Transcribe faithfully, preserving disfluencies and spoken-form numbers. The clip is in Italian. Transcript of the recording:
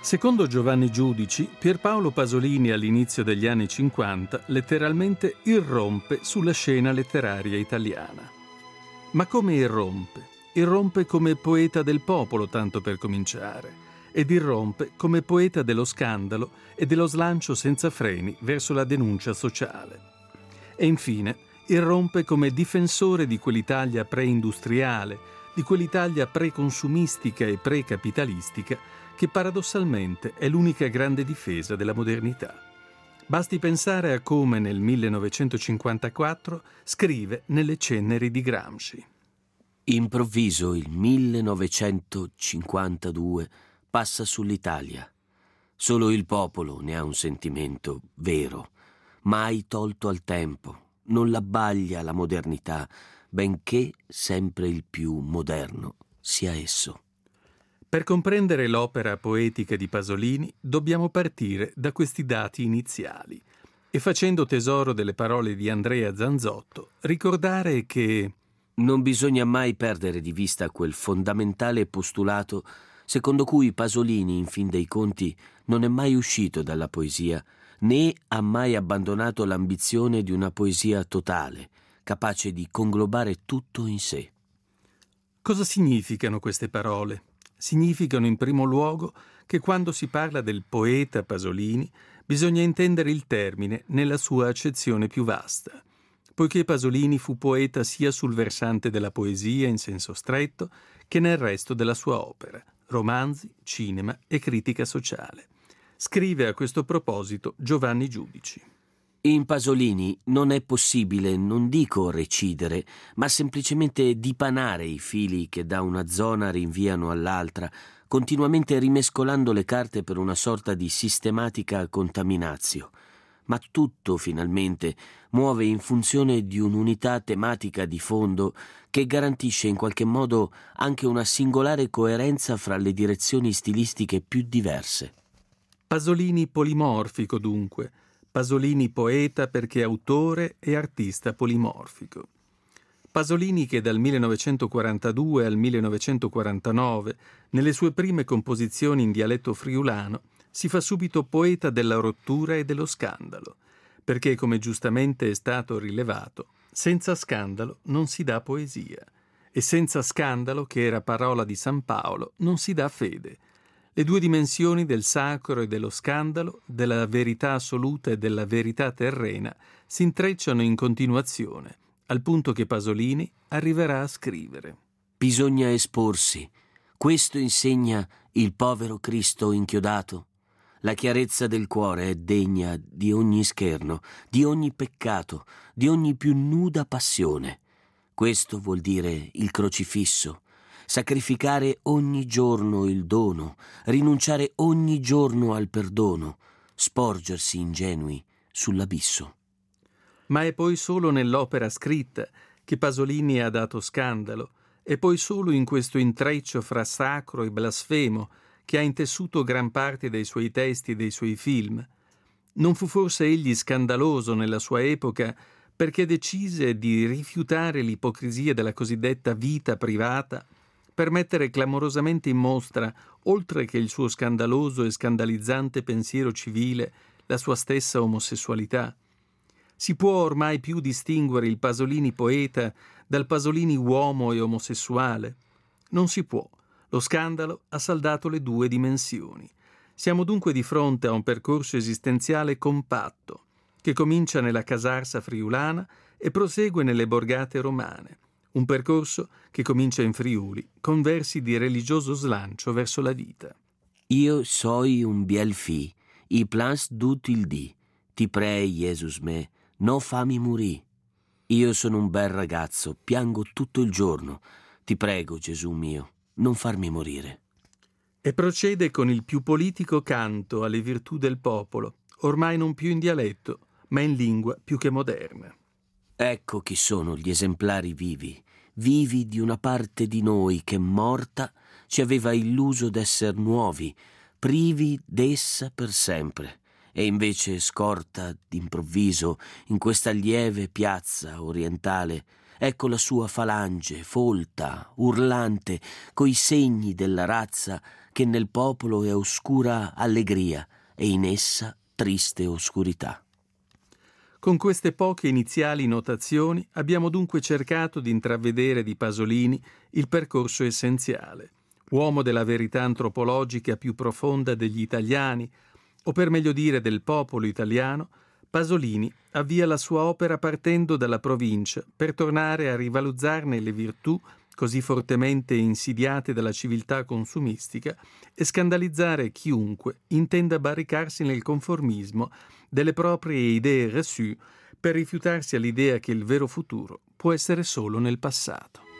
Secondo Giovanni Giudici, Pierpaolo Pasolini all'inizio degli anni cinquanta letteralmente irrompe sulla scena letteraria italiana. Ma come irrompe? Irrompe come poeta del popolo, tanto per cominciare, ed irrompe come poeta dello scandalo e dello slancio senza freni verso la denuncia sociale. E infine irrompe come difensore di quell'Italia preindustriale, di quell'Italia preconsumistica e precapitalistica che paradossalmente è l'unica grande difesa della modernità. Basti pensare a come nel millenovecentocinquantaquattro scrive nelle Ceneri di Gramsci. Improvviso il millenovecentocinquantadue passa sull'Italia. Solo il popolo ne ha un sentimento vero, mai tolto al tempo, non l'abbaglia la modernità, benché sempre il più moderno sia esso. Per comprendere l'opera poetica di Pasolini dobbiamo partire da questi dati iniziali e, facendo tesoro delle parole di Andrea Zanzotto, ricordare che non bisogna mai perdere di vista quel fondamentale postulato secondo cui Pasolini, in fin dei conti, non è mai uscito dalla poesia, né ha mai abbandonato l'ambizione di una poesia totale, capace di conglobare tutto in sé. Cosa significano queste parole? Significano in primo luogo che quando si parla del poeta Pasolini bisogna intendere il termine nella sua accezione più vasta, poiché Pasolini fu poeta sia sul versante della poesia in senso stretto che nel resto della sua opera, romanzi, cinema e critica sociale. Scrive a questo proposito Giovanni Giudici. In Pasolini non è possibile, non dico recidere, ma semplicemente dipanare i fili che da una zona rinviano all'altra, continuamente rimescolando le carte per una sorta di sistematica contaminazio. Ma tutto, finalmente, muove in funzione di un'unità tematica di fondo che garantisce in qualche modo anche una singolare coerenza fra le direzioni stilistiche più diverse. Pasolini polimorfico, dunque. Pasolini poeta perché autore e artista polimorfico. Pasolini che dal millenovecentoquarantadue al millenovecentoquarantanove, nelle sue prime composizioni in dialetto friulano, si fa subito poeta della rottura e dello scandalo, perché, come giustamente è stato rilevato, senza scandalo non si dà poesia, e senza scandalo, che era parola di San Paolo, non si dà fede. Le due dimensioni del sacro e dello scandalo, della verità assoluta e della verità terrena, si intrecciano in continuazione, al punto che Pasolini arriverà a scrivere. Bisogna esporsi. Questo insegna il povero Cristo inchiodato. La chiarezza del cuore è degna di ogni scherno, di ogni peccato, di ogni più nuda passione. Questo vuol dire il crocifisso. Sacrificare ogni giorno il dono, rinunciare ogni giorno al perdono, sporgersi ingenui sull'abisso. Ma è poi solo nell'opera scritta che Pasolini ha dato scandalo, è poi solo in questo intreccio fra sacro e blasfemo che ha intessuto gran parte dei suoi testi e dei suoi film. Non fu forse egli scandaloso nella sua epoca perché decise di rifiutare l'ipocrisia della cosiddetta vita privata per mettere clamorosamente in mostra, oltre che il suo scandaloso e scandalizzante pensiero civile, la sua stessa omosessualità? Si può ormai più distinguere il Pasolini poeta dal Pasolini uomo e omosessuale? Non si può. Lo scandalo ha saldato le due dimensioni. Siamo dunque di fronte a un percorso esistenziale compatto, che comincia nella casarsa friulana e prosegue nelle borgate romane. Un percorso che comincia in Friuli con versi di religioso slancio verso la vita. Io soi un biel fi, i plans dut il di, ti prei, Jesus me, no fammi morì. Io sono un bel ragazzo, piango tutto il giorno, ti prego, Gesù mio, non farmi morire. E procede con il più politico canto alle virtù del popolo, ormai non più in dialetto, ma in lingua più che moderna. Ecco chi sono gli esemplari vivi, vivi di una parte di noi che morta ci aveva illuso d'esser nuovi, privi d'essa per sempre, e invece scorta d'improvviso in questa lieve piazza orientale Ecco la sua falange, folta, urlante, coi segni della razza che nel popolo è oscura allegria e in essa triste oscurità. Con queste poche iniziali notazioni abbiamo dunque cercato di intravedere di Pasolini il percorso essenziale, uomo della verità antropologica più profonda degli italiani, o per meglio dire del popolo italiano. Pasolini avvia la sua opera partendo dalla provincia per tornare a rivalorizzarne le virtù così fortemente insidiate dalla civiltà consumistica e scandalizzare chiunque intenda barricarsi nel conformismo delle proprie idee reçue per rifiutarsi all'idea che il vero futuro può essere solo nel passato.